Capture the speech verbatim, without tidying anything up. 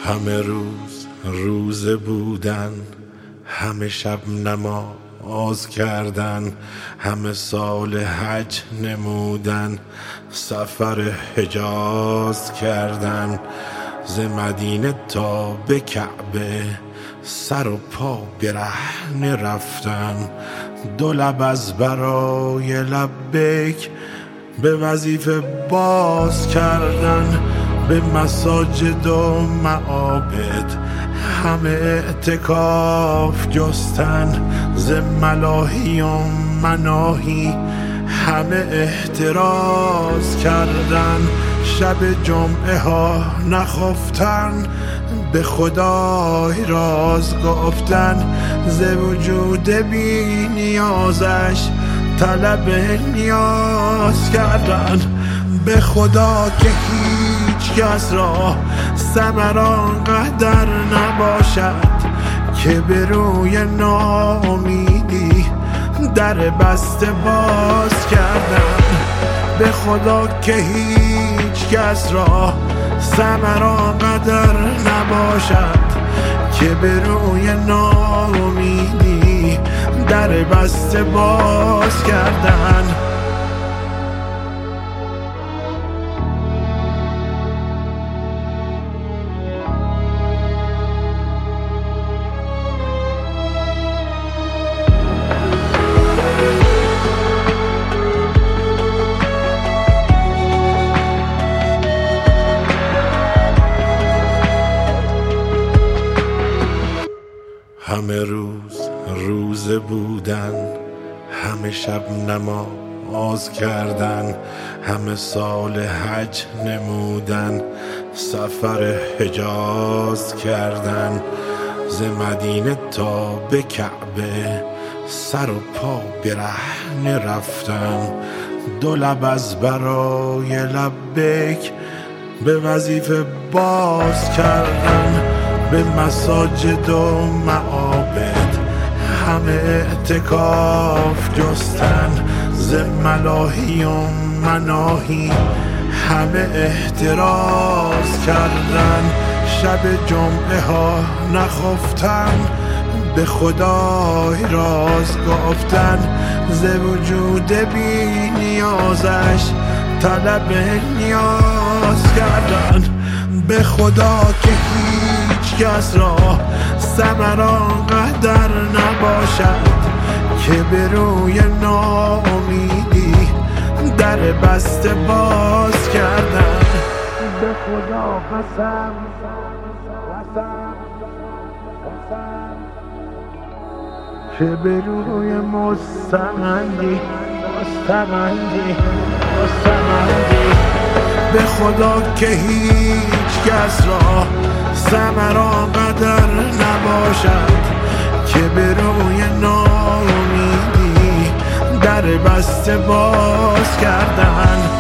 همه روز روزه بودن، همه شب نماز کردن، همه سال حج نمودن، سفر حجاز کردن، ز مدینه تا به کعبه سر و پا برهنه رفتن، دو لب از برای لبیک به وظیفه باز کردن، به مساجد و معابد همه اعتکاف جستن، ز ملاهی و مناهی همه احتراز کردن، شب جمعه ها نخفتن، به خدای راز گفتن، ز وجود بی نیازش طلب نیاز کردن، به خدا که هیچ کس را ثمر آنقدر نباشد که به روی ناامیدی در بسته باز کردن، به خدا که هیچ کس را ثمر آنقدر نباشد که به روی ناامیدی در بسته باز کردن. همه روز روزه بودن، همه شب نماز کردن، همه سال حج نمودن، سفر حجاز کردن، ز مدینه تا به کعبه سر و پا برهنه رفتن، دو لب از برای لبیک به وظیفه باز کردن، به مساجد و معابد همه اعتکاف جستن، ز ملاهی و مناهی همه احتراز کردن، شب جمعه ها نخفتن، به خدای راز گفتن، ز وجود بی نیازش طلب نیاز کردن، به خدا که هیچ کس را ثمر آنقدر نباشد که به روی ناامیدی در بسته باز کردن، به خدا قسم قسم قسم که به روی مستمندی مستمندی مستمندی به خدا که هیچ کس را ثمر آنقدر نباشد که به روی ناامیدی در بسته باز کردن.